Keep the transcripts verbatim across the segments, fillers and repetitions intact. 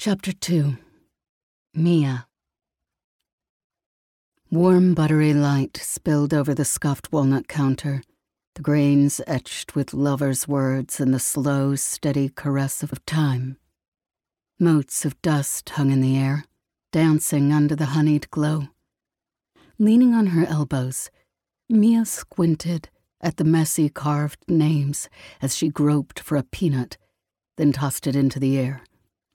Chapter two. Mia. Warm, buttery light spilled over the scuffed walnut counter, the grains etched with lovers' words and the slow, steady caress of time. Motes of dust hung in the air, dancing under the honeyed glow. Leaning on her elbows, Mia squinted at the messy carved names as she groped for a peanut, then tossed it into the air.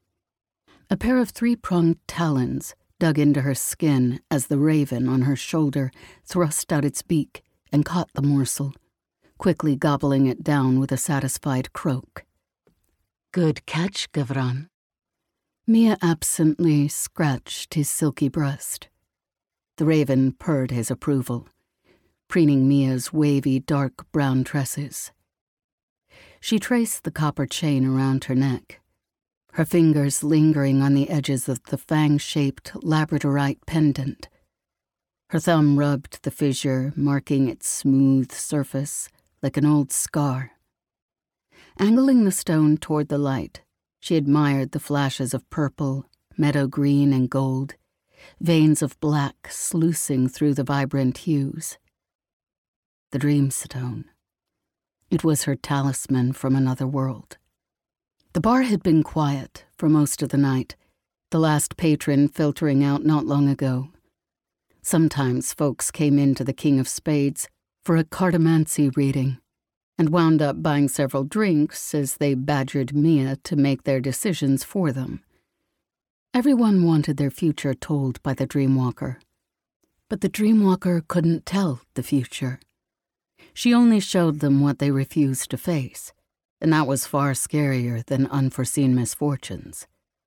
A pair of three-pronged talons dug into her skin as the raven on her shoulder thrust out its beak and caught the morsel, quickly gobbling it down with a satisfied croak. "Good catch, Gavran." Mia absently scratched his silky breast. The raven purred his approval, preening Mia's wavy dark brown tresses. She traced the copper chain around her neck, her fingers lingering on the edges of the fang-shaped labradorite pendant. Her thumb rubbed the fissure, marking its smooth surface like an old scar. Angling the stone toward the light, she admired the flashes of purple, meadow green, and gold, veins of black sluicing through the vibrant hues. The Dreamstone. It was her talisman from another world. The bar had been quiet for most of the night, the last patron filtering out not long ago. Sometimes folks came into the King of Spades for a cartomancy reading and wound up buying several drinks as they badgered Mia to make their decisions for them. Everyone wanted their future told by the Dreamwalker, but the Dreamwalker couldn't tell the future. She only showed them what they refused to face, and that was far scarier than unforeseen misfortunes.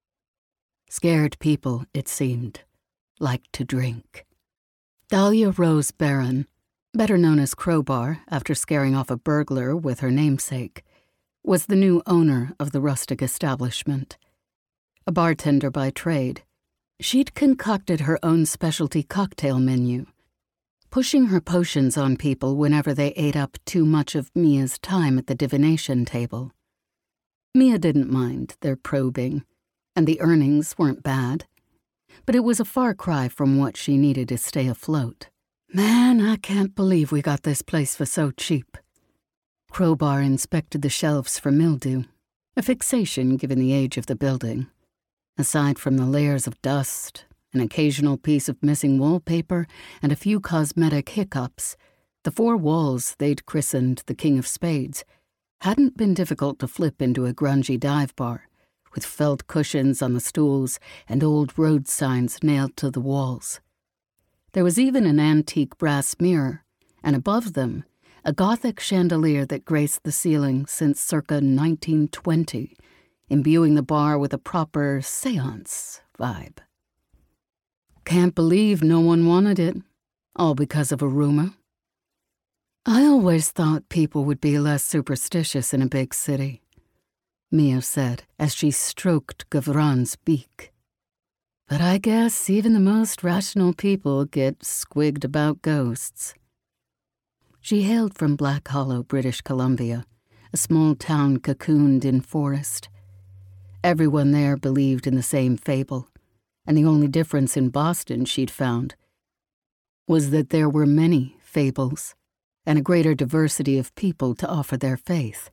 Scared people, it seemed, liked to drink. Dahlia Rose Barron, better known as Crowbar after scaring off a burglar with her namesake, was the new owner of the rustic establishment. A bartender by trade, she'd concocted her own specialty cocktail menu, pushing her potions on people whenever they ate up too much of Mia's time at the divination table. Mia didn't mind their probing, and the earnings weren't bad, but it was a far cry from what she needed to stay afloat. "Man, I can't believe we got this place for so cheap." Crowbar inspected the shelves for mildew, a fixation given the age of the building. Aside from the layers of dust, an occasional piece of missing wallpaper, and a few cosmetic hiccups, the four walls they'd christened the King of Spades hadn't been difficult to flip into a grungy dive bar, with felt cushions on the stools and old road signs nailed to the walls. There was even an antique brass mirror, and above them, a Gothic chandelier that graced the ceiling since circa nineteen twenty, imbuing the bar with a proper séance vibe. "Can't believe no one wanted it, all because of a rumor." "I always thought people would be less superstitious in a big city," Mia said as she stroked Gavran's beak. "But I guess even the most rational people get squigged about ghosts." She hailed from Black Hollow, British Columbia, a small town cocooned in forest. Everyone there believed in the same fable, and the only difference in Boston, she'd found, was that there were many fables and a greater diversity of people to offer their faith.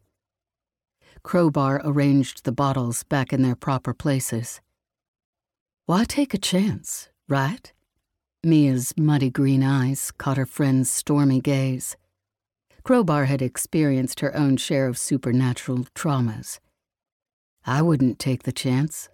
Crowbar arranged the bottles back in their proper places. "Why take a chance, right?" Mia's muddy green eyes caught her friend's stormy gaze. Crowbar had experienced her own share of supernatural traumas. "I wouldn't take the chance."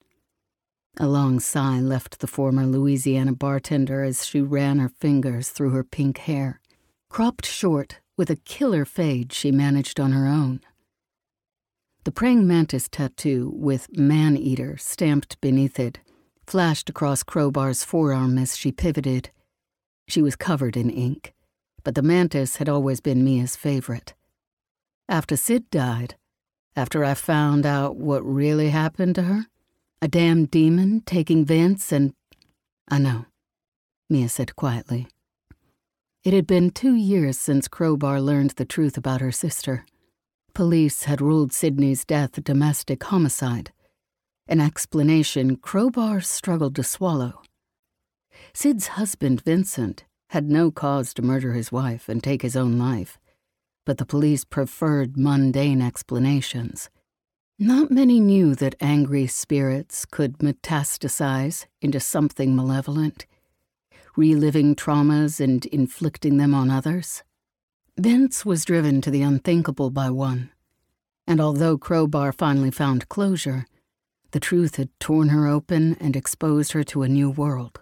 A long sigh left the former Louisiana bartender as she ran her fingers through her pink hair, cropped short with a killer fade she managed on her own. The praying mantis tattoo with man-eater stamped beneath it flashed across Crowbar's forearm as she pivoted. She was covered in ink, but the mantis had always been Mia's favorite. After Sid died, after I found out what really happened to her, a damn demon taking Vince and... "I know," Mia said quietly. It had been two years since Crowbar learned the truth about her sister. Police had ruled Sydney's death a domestic homicide, an explanation Crowbar struggled to swallow. Sid's husband, Vincent, had no cause to murder his wife and take his own life, but the police preferred mundane explanations. Not many knew that angry spirits could metastasize into something malevolent, reliving traumas and inflicting them on others. Vince was driven to the unthinkable by one, and although Crowbar finally found closure, the truth had torn her open and exposed her to a new world.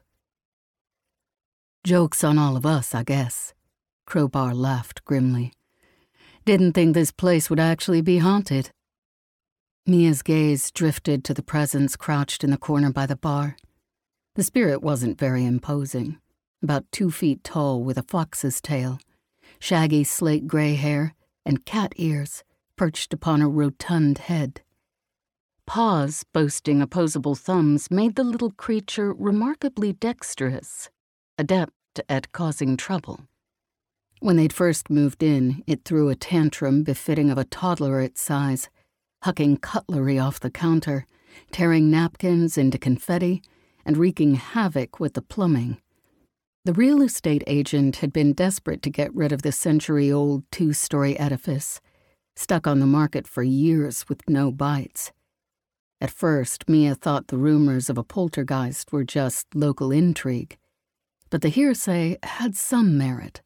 "Joke's on all of us, I guess," Crowbar laughed grimly. "Didn't think this place would actually be haunted." Mia's gaze drifted to the presence crouched in the corner by the bar. The spirit wasn't very imposing, about two feet tall with a fox's tail, shaggy slate-gray hair, and cat ears perched upon a rotund head. Paws boasting opposable thumbs made the little creature remarkably dexterous, adept at causing trouble. When they'd first moved in, it threw a tantrum befitting of a toddler its size, hucking cutlery off the counter, tearing napkins into confetti, and wreaking havoc with the plumbing. The real estate agent had been desperate to get rid of the century-old two-story edifice, stuck on the market for years with no bites. At first, Mia thought the rumors of a poltergeist were just local intrigue, but the hearsay had some merit.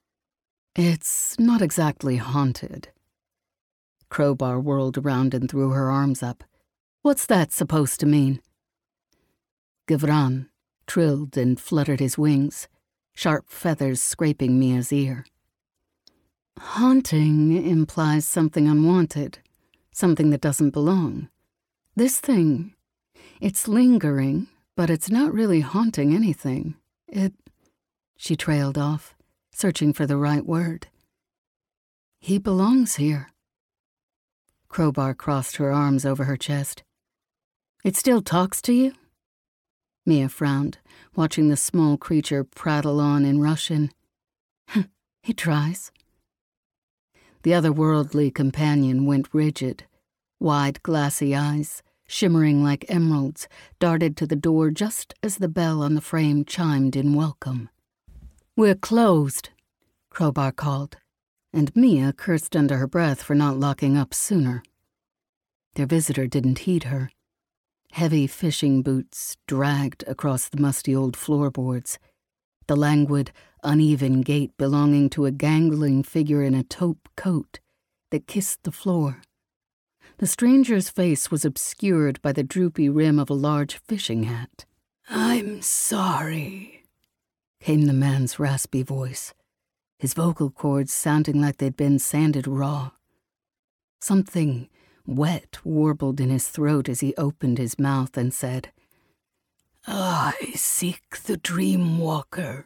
"It's not exactly haunted." Crowbar whirled around and threw her arms up. "What's that supposed to mean?" Gavran trilled and fluttered his wings, sharp feathers scraping Mia's ear. "Haunting implies something unwanted, something that doesn't belong. This thing, it's lingering, but it's not really haunting anything. It..." She trailed off, searching for the right word. "He belongs here." Crowbar crossed her arms over her chest. "It still talks to you?" Mia frowned, watching the small creature prattle on in Russian. "He tries." The otherworldly companion went rigid. Wide, glassy eyes, shimmering like emeralds, darted to the door just as the bell on the frame chimed in welcome. "We're closed," Crowbar called, and Mia cursed under her breath for not locking up sooner. Their visitor didn't heed her. Heavy fishing boots dragged across the musty old floorboards, the languid, uneven gait belonging to a gangling figure in a taupe coat that kissed the floor. The stranger's face was obscured by the droopy rim of a large fishing hat. "I'm sorry," came the man's raspy voice, his vocal cords sounding like they'd been sanded raw. Something wet warbled in his throat as he opened his mouth and said, "I seek the dream walker."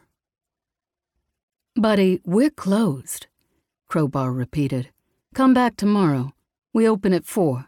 "Buddy, we're closed," Crowbar repeated. "Come back tomorrow. We open at four."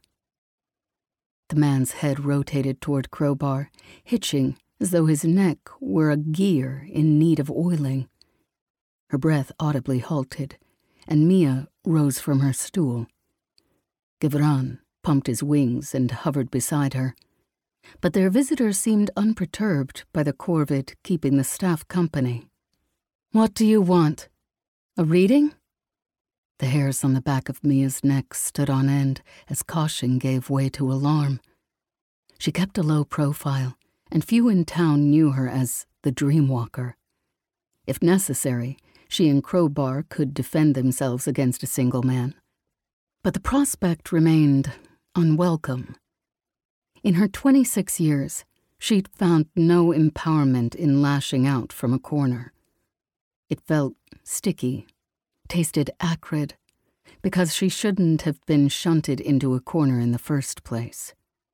The man's head rotated toward Crowbar, hitching as though his neck were a gear in need of oiling. Her breath audibly halted, and Mia rose from her stool. Gavran pumped his wings and hovered beside her, but their visitor seemed unperturbed by the corvid keeping the staff company. "What do you want? A reading?" The hairs on the back of Mia's neck stood on end as caution gave way to alarm. She kept a low profile, and few in town knew her as the Dreamwalker. If necessary, she and Crowbar could defend themselves against a single man. But the prospect remained unwelcome. In her twenty-six years, she'd found no empowerment in lashing out from a corner. It felt sticky, tasted acrid, because she shouldn't have been shunted into a corner in the first place.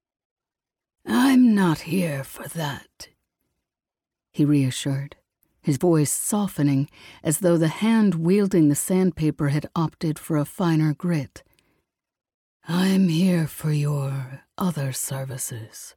"I'm not here for that," he reassured, his voice softening as though the hand wielding the sandpaper had opted for a finer grit. "I'm here for your other services."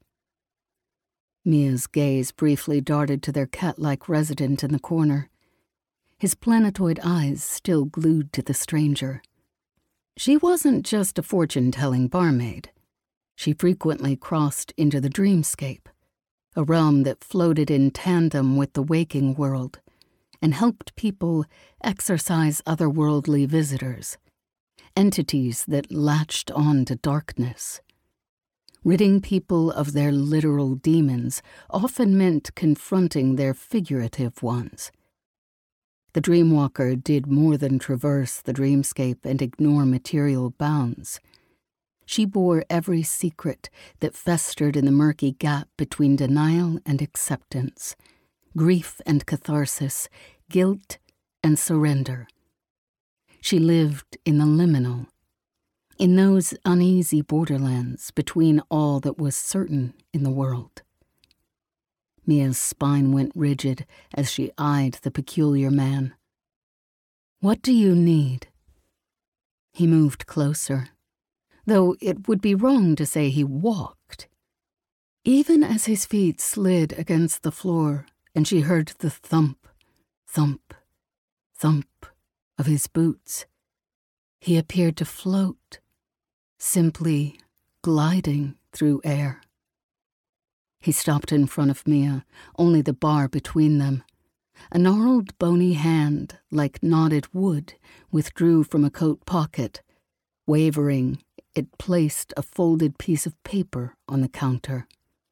Mia's gaze briefly darted to their cat-like resident in the corner, his planetoid eyes still glued to the stranger. She wasn't just a fortune-telling barmaid. She frequently crossed into the dreamscape, a realm that floated in tandem with the waking world and helped people exorcise otherworldly visitors, entities that latched on to darkness. Ridding people of their literal demons often meant confronting their figurative ones. The Dreamwalker did more than traverse the dreamscape and ignore material bounds. She bore every secret that festered in the murky gap between denial and acceptance, grief and catharsis, guilt and surrender. She lived in the liminal, in those uneasy borderlands between all that was certain in the world. Mia's spine went rigid as she eyed the peculiar man. "What do you need?" He moved closer, though it would be wrong to say he walked. Even as his feet slid against the floor and she heard the thump, thump, thump of his boots, he appeared to float, simply gliding through air. He stopped in front of Mia, only the bar between them. A gnarled, bony hand, like knotted wood, withdrew from a coat pocket. Wavering, it placed a folded piece of paper on the counter.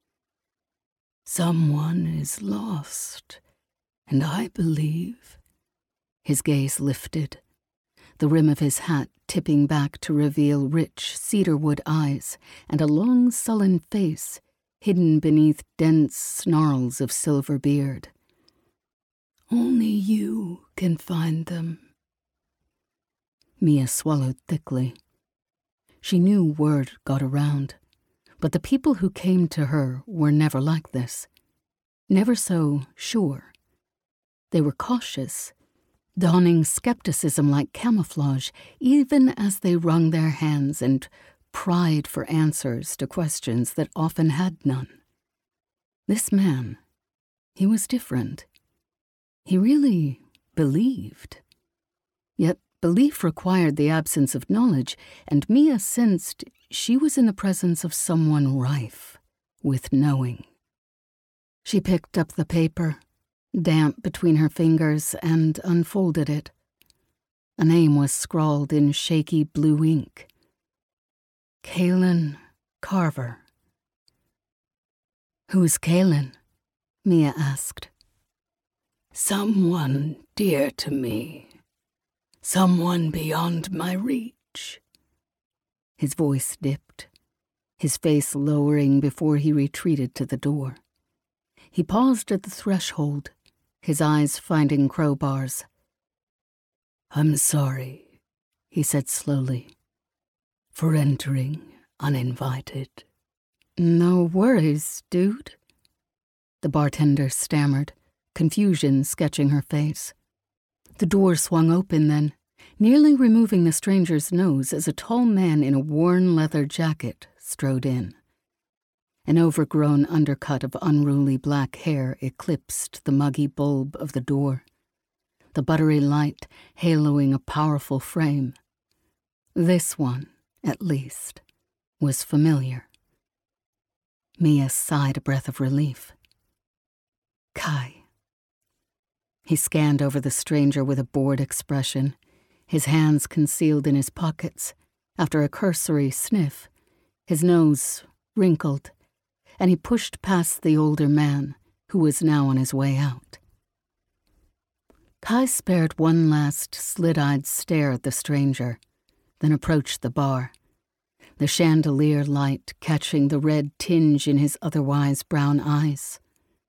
"Someone is lost, and I believe..." His gaze lifted, the rim of his hat tipping back to reveal rich cedarwood eyes and a long, sullen face hidden beneath dense snarls of silver beard. "Only you can find them." Mia swallowed thickly. She knew word got around, but the people who came to her were never like this, never so sure. They were cautious, donning skepticism like camouflage, even as they wrung their hands and pried for answers to questions that often had none. This man, he was different. He really believed. Yet belief required the absence of knowledge, and Mia sensed she was in the presence of someone rife with knowing. She picked up the paper, damp between her fingers, and unfolded it. A name was scrawled in shaky blue ink. Kaelin Carver. "Who's Kaelin?" Mia asked. "Someone dear to me. Someone beyond my reach." His voice dipped, his face lowering before he retreated to the door. He paused at the threshold, his eyes finding crowbars. "I'm sorry," he said slowly, "for entering uninvited." "No worries, dude," the bartender stammered, confusion sketching her face. The door swung open then, nearly removing the stranger's nose as a tall man in a worn leather jacket strode in. An overgrown undercut of unruly black hair eclipsed the muggy bulb of the door, the buttery light haloing a powerful frame. This one, at least, was familiar. Mia sighed a breath of relief. Kai. He scanned over the stranger with a bored expression, his hands concealed in his pockets. After a cursory sniff, his nose wrinkled, and he pushed past the older man, who was now on his way out. Kai spared one last slit-eyed stare at the stranger, then approached the bar, the chandelier light catching the red tinge in his otherwise brown eyes.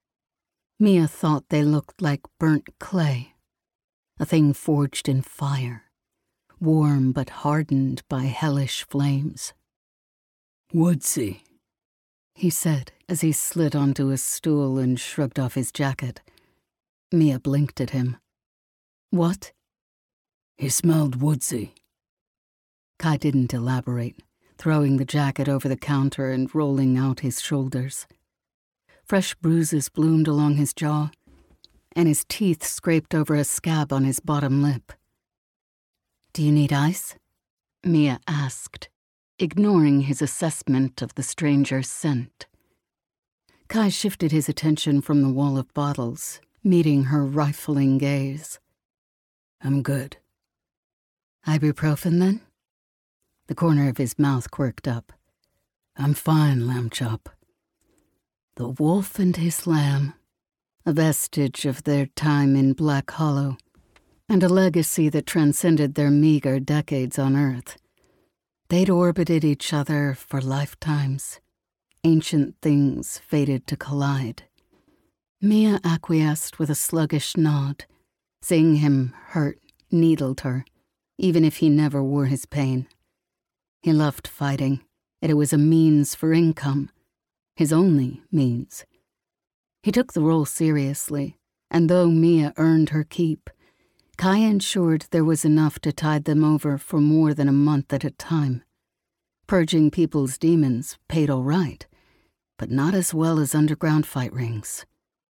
Mia thought they looked like burnt clay, a thing forged in fire, warm but hardened by hellish flames. "Woodsy," he said as he slid onto a stool and shrugged off his jacket. Mia blinked at him. "What?" "He smelled woodsy." Kai didn't elaborate, throwing the jacket over the counter and rolling out his shoulders. Fresh bruises bloomed along his jaw, and his teeth scraped over a scab on his bottom lip. "Do you need ice?" Mia asked. ignoring his assessment of the stranger's scent. Kai shifted his attention from the wall of bottles, meeting her rifling gaze. I'm good. Ibuprofen, then? The corner of his mouth quirked up. I'm fine, Lamb Chop. The wolf and his lamb, a vestige of their time in Black Hollow, and a legacy that transcended their meager decades on Earth. They'd orbited each other for lifetimes. Ancient things fated to collide. Mia acquiesced with a sluggish nod. Seeing him hurt needled her, even if he never wore his pain. He loved fighting, and it was a means for income, his only means. He took the role seriously, and though Mia earned her keep, Kai ensured there was enough to tide them over for more than a month at a time. Purging people's demons paid all right, but not as well as underground fight rings.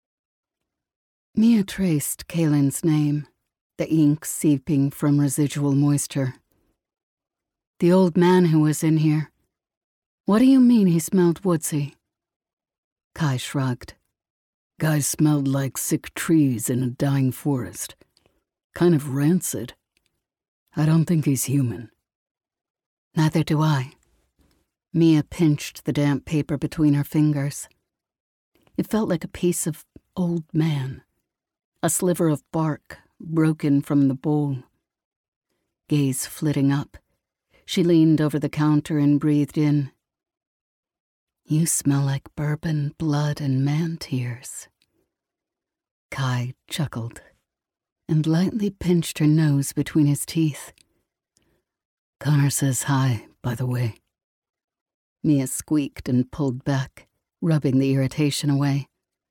Mia traced Kalen's name, the ink seeping from residual moisture. The old man who was in here. What do you mean he smelled woodsy? Kai shrugged. Guy smelled like sick trees in a dying forest. Kind of rancid. I don't think he's human. Neither do I. Mia pinched the damp paper between her fingers. It felt like a piece of old man, a sliver of bark broken from the bowl. Gaze flitting up, she leaned over the counter and breathed in. You smell like bourbon, blood, and man tears. Kai chuckled and lightly pinched her nose between his teeth. Connor says hi, by the way. Mia squeaked and pulled back, rubbing the irritation away.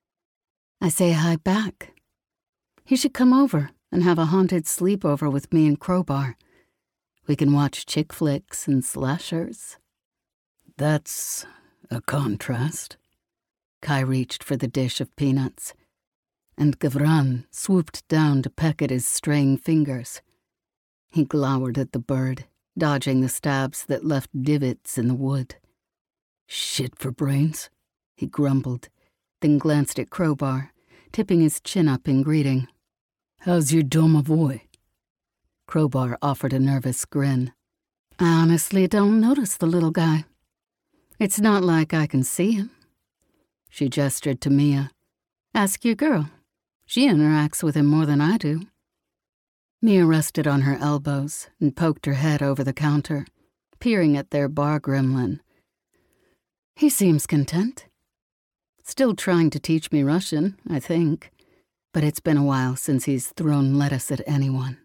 I say hi back. He should come over and have a haunted sleepover with me and Crowbar. We can watch chick flicks and slashers. That's a contrast. Kai reached for the dish of peanuts, and Gavran swooped down to peck at his straying fingers. He glowered at the bird, dodging the stabs that left divots in the wood. Shit for brains, he grumbled, then glanced at Crowbar, tipping his chin up in greeting. How's your domovoi? Crowbar offered a nervous grin. I honestly don't notice the little guy. It's not like I can see him. She gestured to Mia. Ask your girl. She interacts with him more than I do. Mia rested on her elbows and poked her head over the counter, peering at their bar gremlin. He seems content. Still trying to teach me Russian, I think, but it's been a while since he's thrown lettuce at anyone.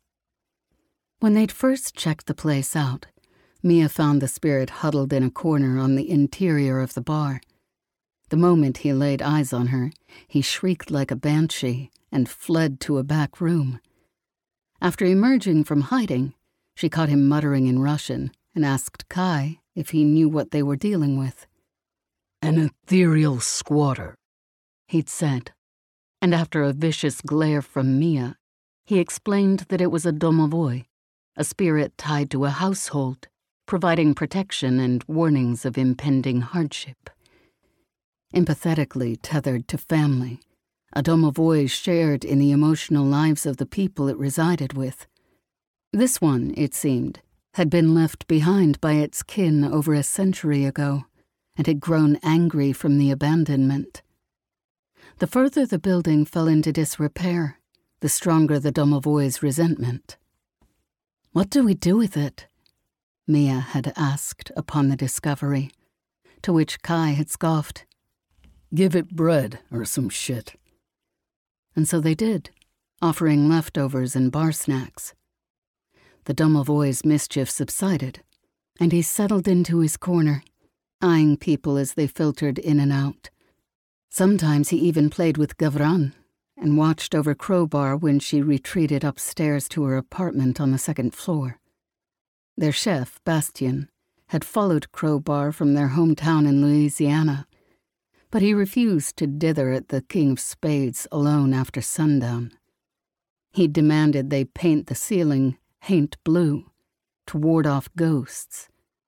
When they'd first checked the place out, Mia found the spirit huddled in a corner on the interior of the bar. The moment he laid eyes on her, he shrieked like a banshee and fled to a back room. After emerging from hiding, she caught him muttering in Russian and asked Kai if he knew what they were dealing with. An ethereal squatter, he'd said, and after a vicious glare from Mia, he explained that it was a domovoi, a spirit tied to a household, providing protection and warnings of impending hardship. Empathetically tethered to family, a domovoi shared in the emotional lives of the people it resided with. This one, it seemed, had been left behind by its kin over a century ago and had grown angry from the abandonment. The further the building fell into disrepair, the stronger the domovoi's resentment. What do we do with it? Mia had asked upon the discovery, to which Kai had scoffed. Give it bread or some shit. And so they did, offering leftovers and bar snacks. The domovoi's mischief subsided, and he settled into his corner, eyeing people as they filtered in and out. Sometimes he even played with Gavran and watched over Crowbar when she retreated upstairs to her apartment on the second floor. Their chef, Bastien, had followed Crowbar from their hometown in Louisiana, but he refused to dither at the King of Spades alone after sundown. He demanded they paint the ceiling haint blue to ward off ghosts,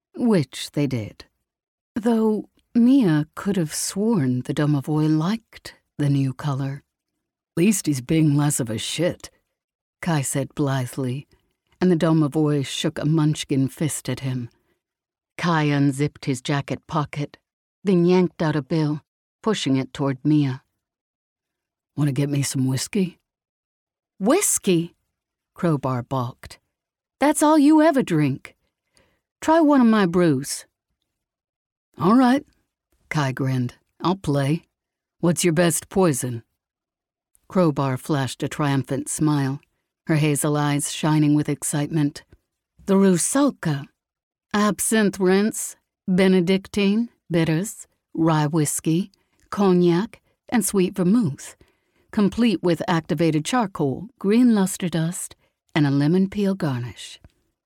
Which they did. Though Mia could have sworn the domovoi liked the new color. At least he's being less of a shit, Kai said blithely, and the domovoi shook a munchkin fist at him. Kai unzipped his jacket pocket, then yanked out a bill, pushing it toward Mia. Want to get me some whiskey? Whiskey? Crowbar balked. That's all you ever drink. Try one of my brews. All right, Kai grinned. I'll play. What's your best poison? Crowbar flashed a triumphant smile, her hazel eyes shining with excitement. The Rusalka. Absinthe rinse, Benedictine, bitters, rye whiskey, cognac, and sweet vermouth, complete with activated charcoal, green luster dust, and a lemon peel garnish.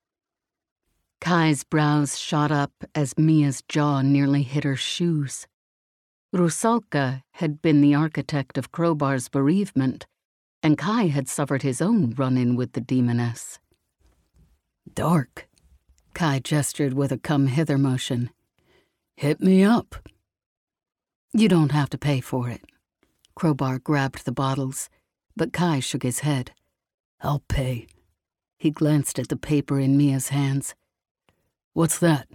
Kai's brows shot up as Mia's jaw nearly hit her shoes. Rusalka had been the architect of Crowbar's bereavement, and Kai had suffered his own run-in with the demoness. Dark. Kai gestured with a come-hither motion. Hit me up. You don't have to pay for it. Crowbar grabbed the bottles, but Kai shook his head. I'll pay. He glanced at the paper in Mia's hands. What's that?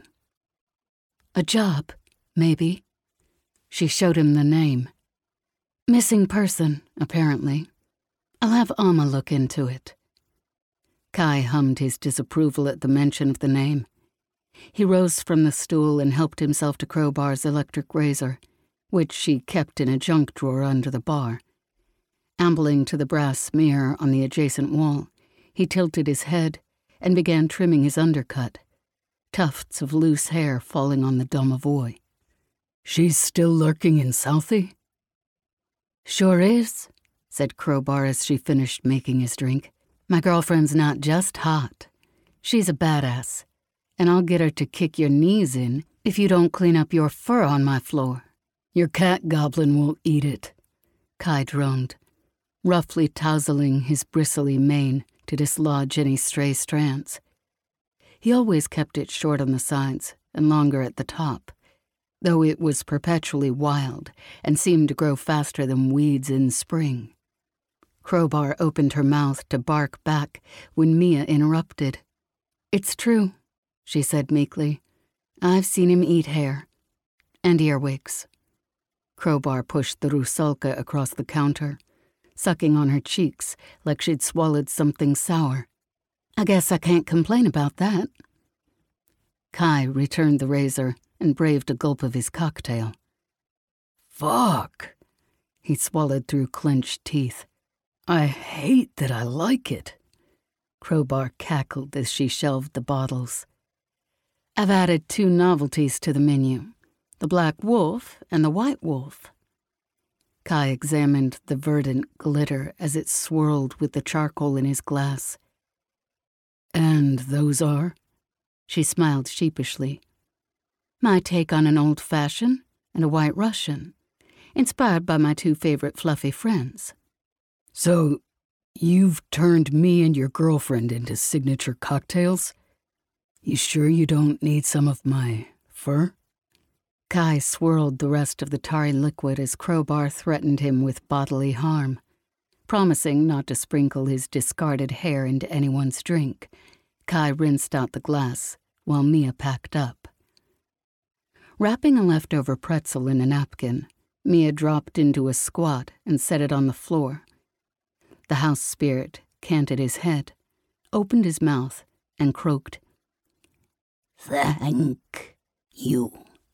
A job, maybe. She showed him the name. Missing person, apparently. I'll have Amma look into it. Kai hummed his disapproval at the mention of the name. He rose from the stool and helped himself to Crowbar's electric razor, which she kept in a junk drawer under the bar. Ambling to the brass mirror on the adjacent wall, he tilted his head and began trimming his undercut, tufts of loose hair falling on the domovoi. She's still lurking in Southie? Sure is, said Crowbar as she finished making his drink. My girlfriend's not just hot. She's a badass, and I'll get her to kick your knees in if you don't clean up your fur on my floor. Your cat goblin will eat it, Kai droned, roughly tousling his bristly mane to dislodge any stray strands. He always kept it short on the sides and longer at the top, though it was perpetually wild and seemed to grow faster than weeds in spring. Crowbar opened her mouth to bark back when Mia interrupted. It's true, she said meekly. I've seen him eat hair. And earwigs. Crowbar pushed the Rusalka across the counter, sucking on her cheeks like she'd swallowed something sour. I guess I can't complain about that. Kai returned the razor and braved a gulp of his cocktail. Fuck, he swallowed through clenched teeth. I hate that I like it. Crowbar cackled as she shelved the bottles. I've added two novelties to the menu, the black wolf and the white wolf. Kai examined the verdant glitter as it swirled with the charcoal in his glass. And those are? She smiled sheepishly. My take on an old-fashioned and a white Russian, inspired by my two favorite fluffy friends. So, you've turned me and your girlfriend into signature cocktails? You sure you don't need some of my fur? Kai swirled the rest of the tarry liquid as Crowbar threatened him with bodily harm, promising not to sprinkle his discarded hair into anyone's drink. Kai rinsed out the glass while Mia packed up. Wrapping a leftover pretzel in a napkin, Mia dropped into a squat and set it on the floor. The house spirit canted his head, opened his mouth, and croaked, "Thank you."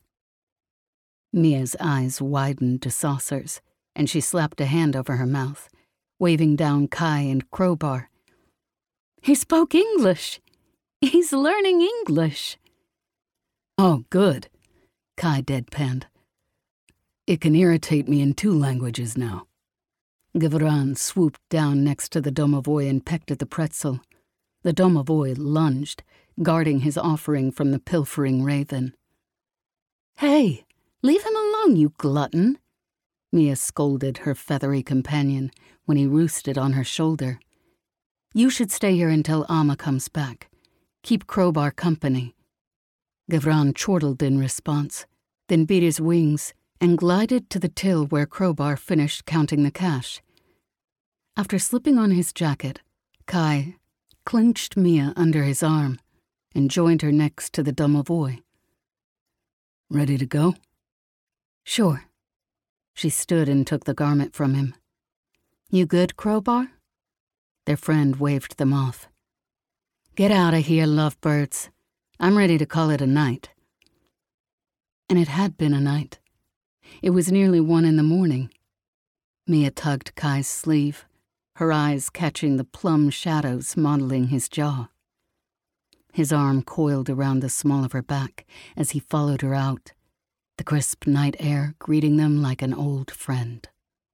Mia's eyes widened to saucers, and she slapped a hand over her mouth, waving down Kai and Crowbar. He spoke English. He's learning English. Oh, good, Kai deadpanned. It can irritate me in two languages now. Gavran swooped down next to the domovoi and pecked at the pretzel. The domovoi lunged, guarding his offering from the pilfering raven. Hey, leave him alone, you glutton, Mia scolded her feathery companion when he roosted on her shoulder. You should stay here until Amma comes back. Keep Crowbar company. Gavran chortled in response, then beat his wings and glided to the till where Crowbar finished counting the cash. After slipping on his jacket, Kai clinched Mia under his arm and joined her next to the domovoi. Ready to go? Sure. She stood and took the garment from him. You good, Crowbar? Their friend waved them off. Get out of here, lovebirds. I'm ready to call it a night. And it had been a night. It was nearly one in the morning. Mia tugged Kai's sleeve, her eyes catching the plum shadows modeling his jaw. His arm coiled around the small of her back as he followed her out, the crisp night air greeting them like an old friend.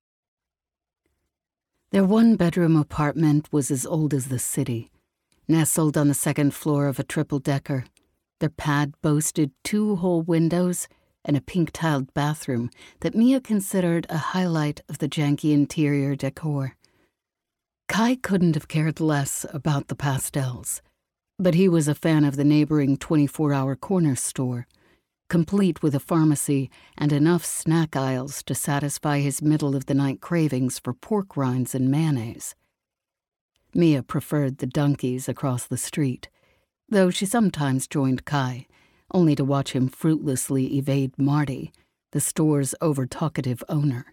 Their one-bedroom apartment was as old as the city, nestled on the second floor of a triple-decker. Their pad boasted two whole windows and a pink-tiled bathroom that Mia considered a highlight of the janky interior decor. Kai couldn't have cared less about the pastels, but he was a fan of the neighboring twenty-four hour corner store, complete with a pharmacy and enough snack aisles to satisfy his middle-of-the-night cravings for pork rinds and mayonnaise. Mia preferred the Dunkies across the street, though she sometimes joined Kai, only to watch him fruitlessly evade Marty, the store's over-talkative owner.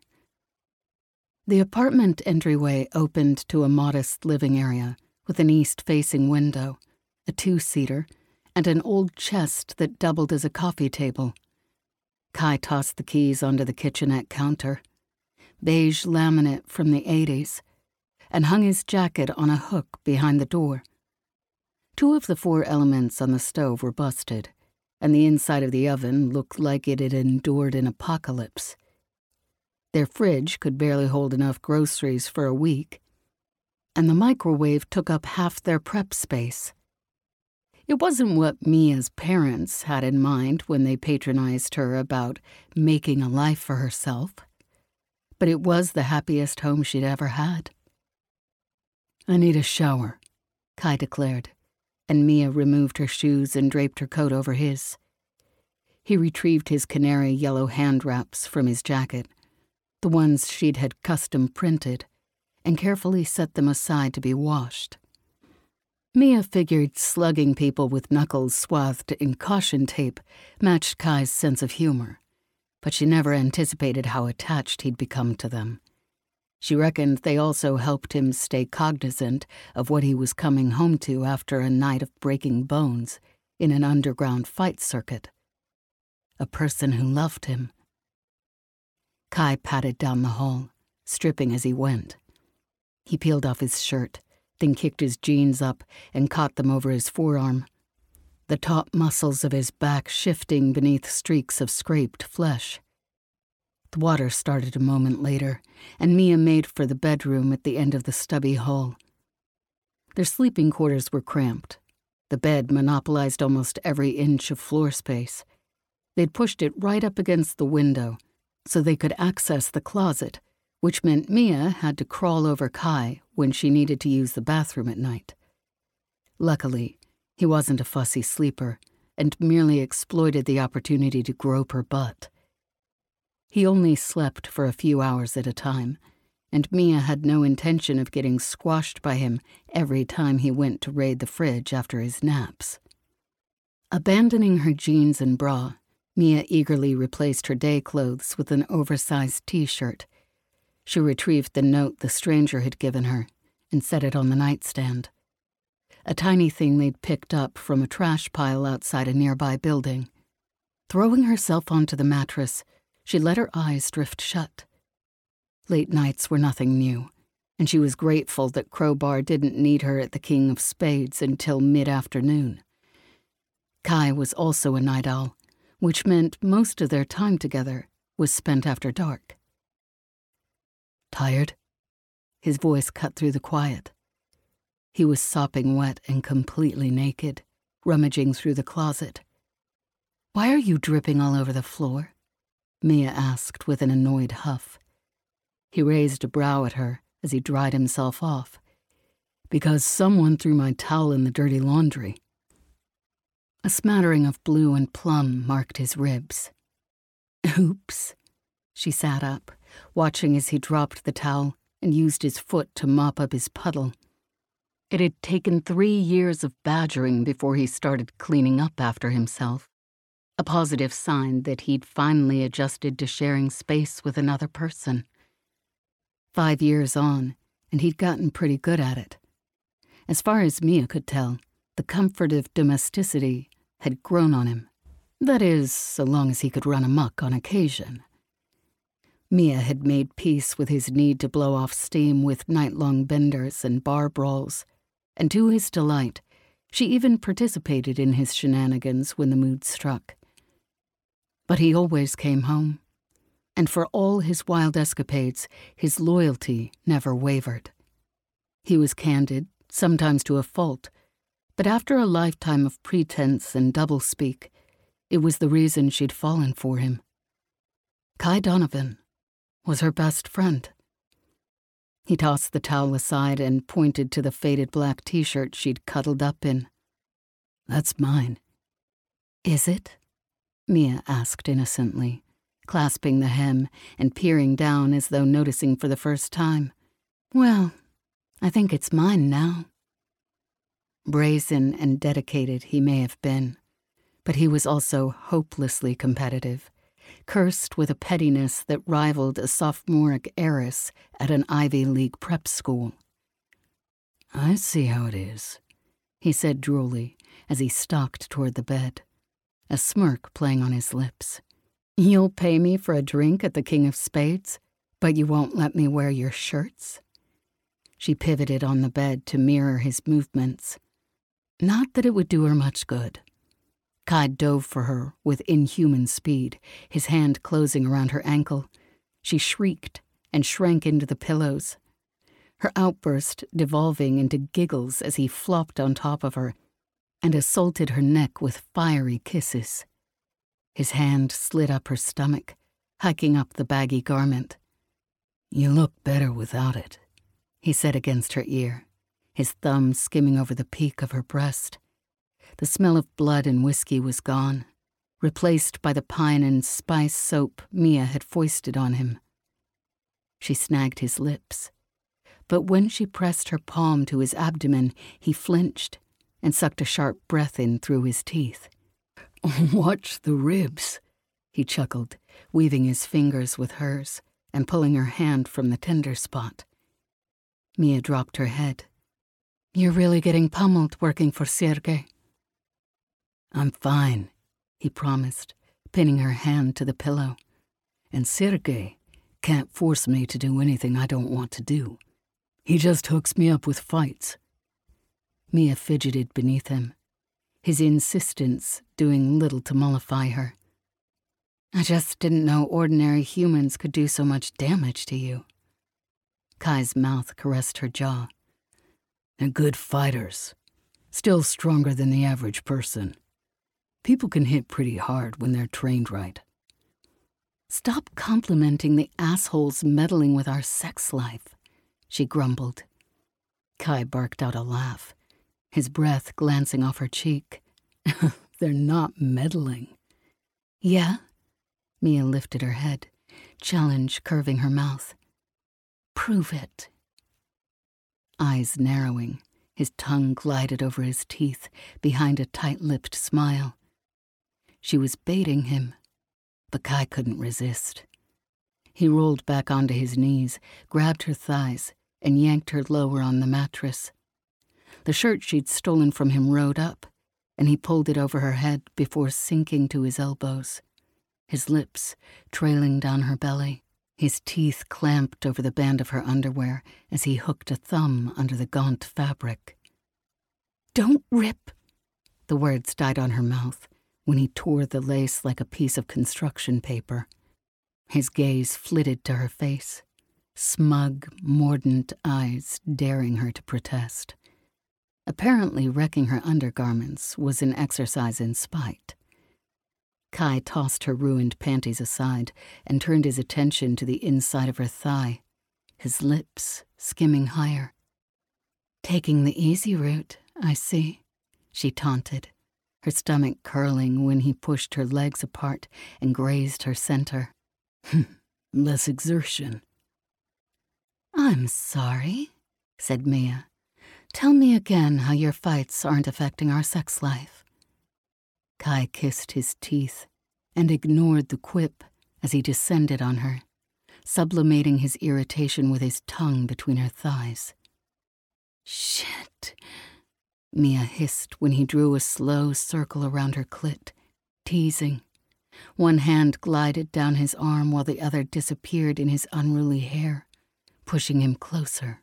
The apartment entryway opened to a modest living area with an east-facing window, a two-seater, and an old chest that doubled as a coffee table. Kai tossed the keys onto the kitchenette counter, beige laminate from the eighties, and hung his jacket on a hook behind the door. Two of the four elements on the stove were busted, and the inside of the oven looked like it had endured an apocalypse. Their fridge could barely hold enough groceries for a week, and the microwave took up half their prep space. It wasn't what Mia's parents had in mind when they patronized her about making a life for herself, but it was the happiest home she'd ever had. I need a shower, Kai declared, and Mia removed her shoes and draped her coat over his. He retrieved his canary yellow hand wraps from his jacket, the ones she'd had custom printed, and carefully set them aside to be washed. Mia figured slugging people with knuckles swathed in caution tape matched Kai's sense of humor, but she never anticipated how attached he'd become to them. She reckoned they also helped him stay cognizant of what he was coming home to after a night of breaking bones in an underground fight circuit. A person who loved him. Kai padded down the hall, stripping as he went. He peeled off his shirt, then kicked his jeans up and caught them over his forearm, the taut muscles of his back shifting beneath streaks of scraped flesh. The water started a moment later, and Mia made for the bedroom at the end of the stubby hall. Their sleeping quarters were cramped. The bed monopolized almost every inch of floor space. They'd pushed it right up against the window so they could access the closet, which meant Mia had to crawl over Kai when she needed to use the bathroom at night. Luckily, he wasn't a fussy sleeper and merely exploited the opportunity to grope her butt. He only slept for a few hours at a time, and Mia had no intention of getting squashed by him every time he went to raid the fridge after his naps. Abandoning her jeans and bra, Mia eagerly replaced her day clothes with an oversized t-shirt. She retrieved the note the stranger had given her and set it on the nightstand, a tiny thing they'd picked up from a trash pile outside a nearby building. Throwing herself onto the mattress, she let her eyes drift shut. Late nights were nothing new, and she was grateful that Crowbar didn't need her at the King of Spades until mid-afternoon. Kai was also a night owl, which meant most of their time together was spent after dark. Tired? His voice cut through the quiet. He was sopping wet and completely naked, rummaging through the closet. "Why are you dripping all over the floor?" Mia asked with an annoyed huff. He raised a brow at her as he dried himself off. "Because someone threw my towel in the dirty laundry." A smattering of blue and plum marked his ribs. Oops. She sat up, watching as he dropped the towel and used his foot to mop up his puddle. It had taken three years of badgering before he started cleaning up after himself, a positive sign that he'd finally adjusted to sharing space with another person. Five years on, and he'd gotten pretty good at it. As far as Mia could tell, the comfort of domesticity had grown on him. That is, so long as he could run amok on occasion. Mia had made peace with his need to blow off steam with night-long benders and bar brawls, and to his delight, she even participated in his shenanigans when the mood struck. But he always came home, and for all his wild escapades, his loyalty never wavered. He was candid, sometimes to a fault, but after a lifetime of pretense and doublespeak, it was the reason she'd fallen for him. Kai Donovan was her best friend. He tossed the towel aside and pointed to the faded black t-shirt she'd cuddled up in. "That's mine." "Is it?" Mia asked innocently, clasping the hem and peering down as though noticing for the first time. "Well, I think it's mine now." Brazen and dedicated he may have been, but he was also hopelessly competitive, cursed with a pettiness that rivaled a sophomoric heiress at an Ivy League prep school. "I see how it is," he said drolly as he stalked toward the bed, a smirk playing on his lips. "You'll pay me for a drink at the King of Spades, but you won't let me wear your shirts?" She pivoted on the bed to mirror his movements. Not that it would do her much good. Kai dove for her with inhuman speed, his hand closing around her ankle. She shrieked and shrank into the pillows, her outburst devolving into giggles as he flopped on top of her and assaulted her neck with fiery kisses. His hand slid up her stomach, hiking up the baggy garment. "You look better without it," he said against her ear, his thumb skimming over the peak of her breast. The smell of blood and whiskey was gone, replaced by the pine and spice soap Mia had foisted on him. She snagged his lips, but when she pressed her palm to his abdomen, he flinched and sucked a sharp breath in through his teeth. "Watch the ribs," he chuckled, weaving his fingers with hers and pulling her hand from the tender spot. Mia dropped her head. "You're really getting pummeled working for Sergei." "I'm fine," he promised, pinning her hand to the pillow. "And Sergei can't force me to do anything I don't want to do. He just hooks me up with fights." Mia fidgeted beneath him, his insistence doing little to mollify her. "I just didn't know ordinary humans could do so much damage to you." Kai's mouth caressed her jaw. "They're good fighters, still stronger than the average person. People can hit pretty hard when they're trained right." "Stop complimenting the assholes meddling with our sex life," she grumbled. Kai barked out a laugh, his breath glancing off her cheek. "They're not meddling." "Yeah?" Mia lifted her head, challenge curving her mouth. "Prove it." Eyes narrowing, his tongue glided over his teeth behind a tight-lipped smile. She was baiting him, but Kai couldn't resist. He rolled back onto his knees, grabbed her thighs, and yanked her lower on the mattress. The shirt she'd stolen from him rode up, and he pulled it over her head before sinking to his elbows, his lips trailing down her belly, his teeth clamped over the band of her underwear as he hooked a thumb under the gaunt fabric. "Don't rip!" The words died on her mouth when he tore the lace like a piece of construction paper. His gaze flitted to her face, smug, mordant eyes daring her to protest. Apparently wrecking her undergarments was an exercise in spite. Kai tossed her ruined panties aside and turned his attention to the inside of her thigh, his lips skimming higher. "Taking the easy route, I see," she taunted, her stomach curling when he pushed her legs apart and grazed her center. Less exertion. I'm sorry, said Mia. Tell me again how your fights aren't affecting our sex life. Kai kissed his teeth and ignored the quip as he descended on her, sublimating his irritation with his tongue between her thighs. Shit, Mia hissed when he drew a slow circle around her clit, teasing. One hand glided down his arm while the other disappeared in his unruly hair, pushing him closer.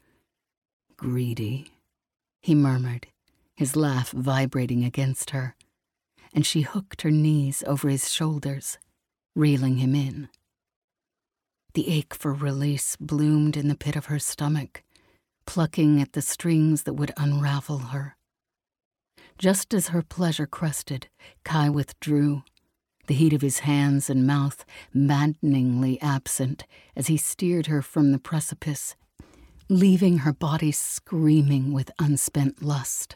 Greedy, he murmured, his laugh vibrating against her, and she hooked her knees over his shoulders, reeling him in. The ache for release bloomed in the pit of her stomach, plucking at the strings that would unravel her. Just as her pleasure crested, Kai withdrew, the heat of his hands and mouth maddeningly absent as he steered her from the precipice, leaving her body screaming with unspent lust.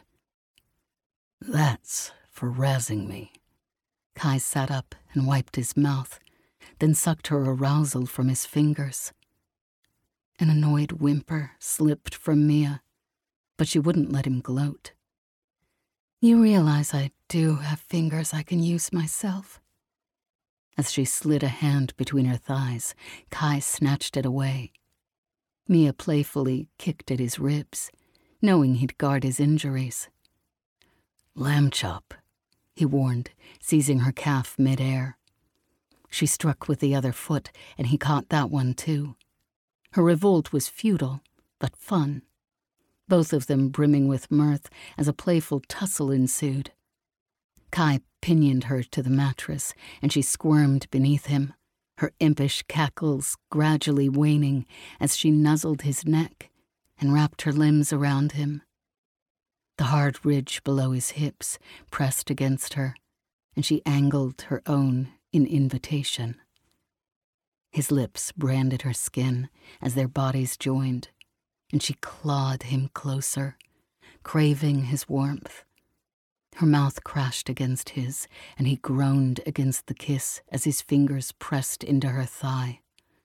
That's for razzing me. Kai sat up and wiped his mouth, then sucked her arousal from his fingers. An annoyed whimper slipped from Mia, but she wouldn't let him gloat. You realize I do have fingers I can use myself. As she slid a hand between her thighs, Kai snatched it away. Mia playfully kicked at his ribs, knowing he'd guard his injuries. Lamb chop, he warned, seizing her calf midair. She struck with the other foot, and he caught that one too. Her revolt was futile, but fun, both of them brimming with mirth as a playful tussle ensued. Kai pinioned her to the mattress, and she squirmed beneath him, her impish cackles gradually waning as she nuzzled his neck and wrapped her limbs around him. The hard ridge below his hips pressed against her, and she angled her own in invitation. His lips branded her skin as their bodies joined, and she clawed him closer, craving his warmth. Her mouth crashed against his, and he groaned against the kiss as his fingers pressed into her thigh.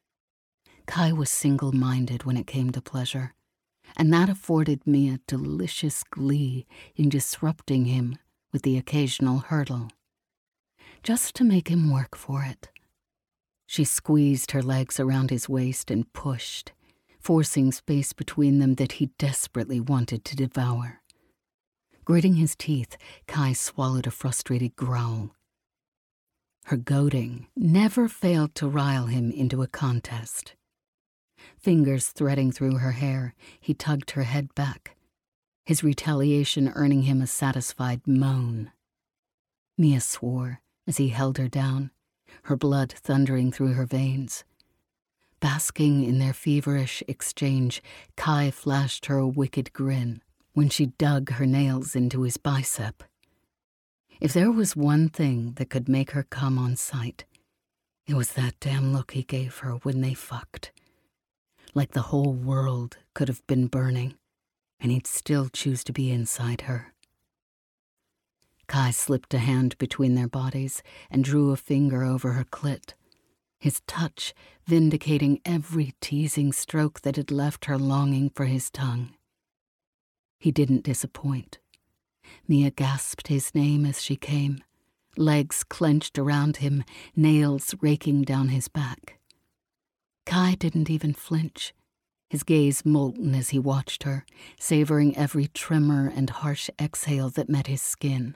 Kai was single-minded when it came to pleasure, and that afforded me a delicious glee in disrupting him with the occasional hurdle, just to make him work for it. She squeezed her legs around his waist and pushed, forcing space between them that he desperately wanted to devour. Gritting his teeth, Kai swallowed a frustrated growl. Her goading never failed to rile him into a contest. Fingers threading through her hair, he tugged her head back, his retaliation earning him a satisfied moan. Mia swore as he held her down, her blood thundering through her veins. Basking in their feverish exchange, Kai flashed her a wicked grin when she dug her nails into his bicep. If there was one thing that could make her come on sight, it was that damn look he gave her when they fucked. Like the whole world could have been burning, and he'd still choose to be inside her. Kai slipped a hand between their bodies and drew a finger over her clit, his touch vindicating every teasing stroke that had left her longing for his tongue. He didn't disappoint. Mia gasped his name as she came, legs clenched around him, nails raking down his back. Kai didn't even flinch, his gaze molten as he watched her, savoring every tremor and harsh exhale that met his skin.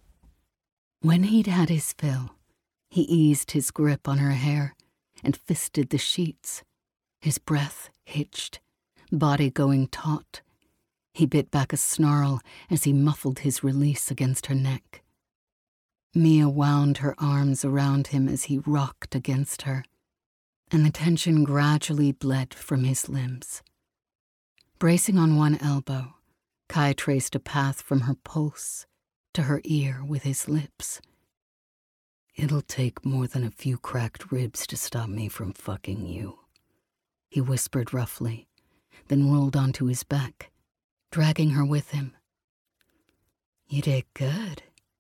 When he'd had his fill, he eased his grip on her hair and fisted the sheets, his breath hitched, body going taut. He bit back a snarl as he muffled his release against her neck. Mia wound her arms around him as he rocked against her, and the tension gradually bled from his limbs. Bracing on one elbow, Kai traced a path from her pulse to her ear with his lips. It'll take more than a few cracked ribs to stop me from fucking you, he whispered roughly, then rolled onto his back, dragging her with him. You did good,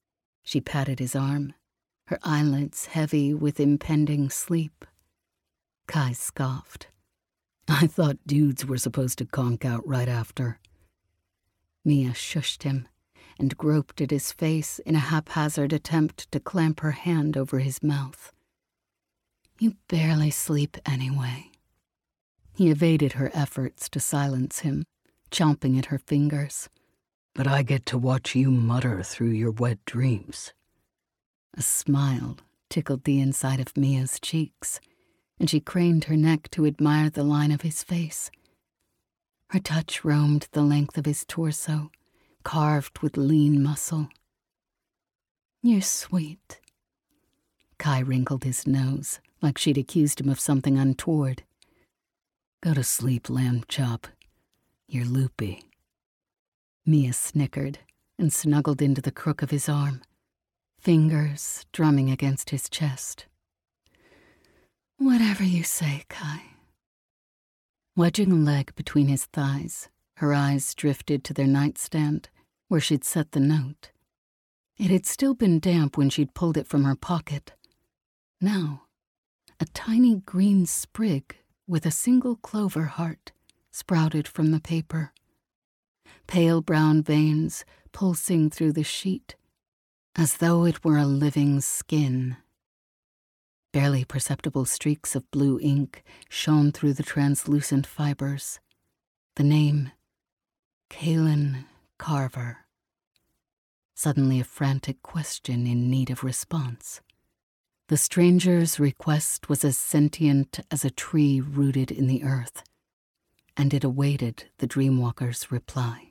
She patted his arm, her eyelids heavy with impending sleep. Kai scoffed. I thought dudes were supposed to conk out right after. Mia shushed him and groped at his face in a haphazard attempt to clamp her hand over his mouth. You barely sleep anyway. He evaded her efforts to silence him, chomping at her fingers. But I get to watch you mutter through your wet dreams. A smile tickled the inside of Mia's cheeks, and she craned her neck to admire the line of his face. Her touch roamed the length of his torso, carved with lean muscle. You're sweet. Kai wrinkled his nose, like she'd accused him of something untoward. Go to sleep, lamb chop. You're loopy. Mia snickered and snuggled into the crook of his arm, fingers drumming against his chest. Whatever you say, Kai. Wedging a leg between his thighs, her eyes drifted to their nightstand, where she'd set the note. It had still been damp when she'd pulled it from her pocket. Now, a tiny green sprig with a single clover heart sprouted from the paper. Pale brown veins pulsing through the sheet, as though it were a living skin. Barely perceptible streaks of blue ink shone through the translucent fibers. The name, Kaelin Carver. Suddenly a frantic question in need of response. The stranger's request was as sentient as a tree rooted in the earth, and it awaited the dreamwalker's reply.